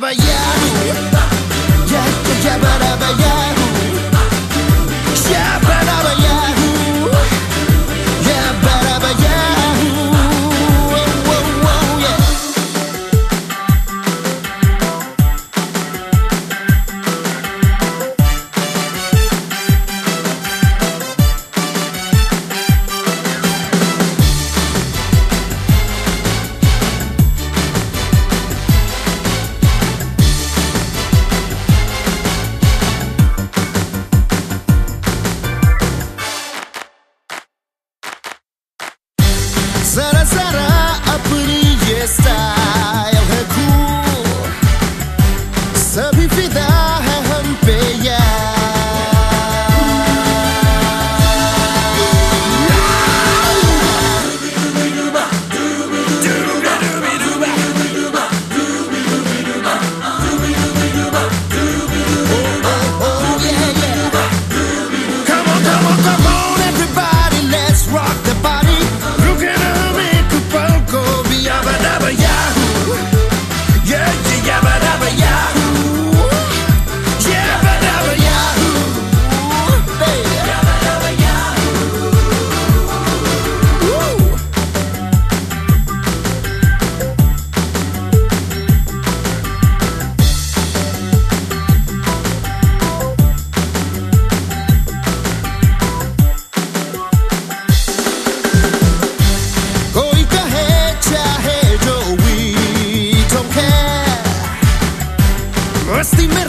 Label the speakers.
Speaker 1: dabba yahoo. Yeah, yabba dabba yahoo. Yabba dabba yahoo. Yabba dabba yahoo. Whoa, whoa, whoa, yeah. जरा जरा अपनी ये style है cool, सभी फिदा है हम पे Come on, everybody, let's rock the body. Yabba dabba yahoo, yeah, yeah, yabba dabba yahoo, yabba dabba yahoo, baby, yabba dabba yahoo. कोई कहे चाहे जो we don't care, मस्ती में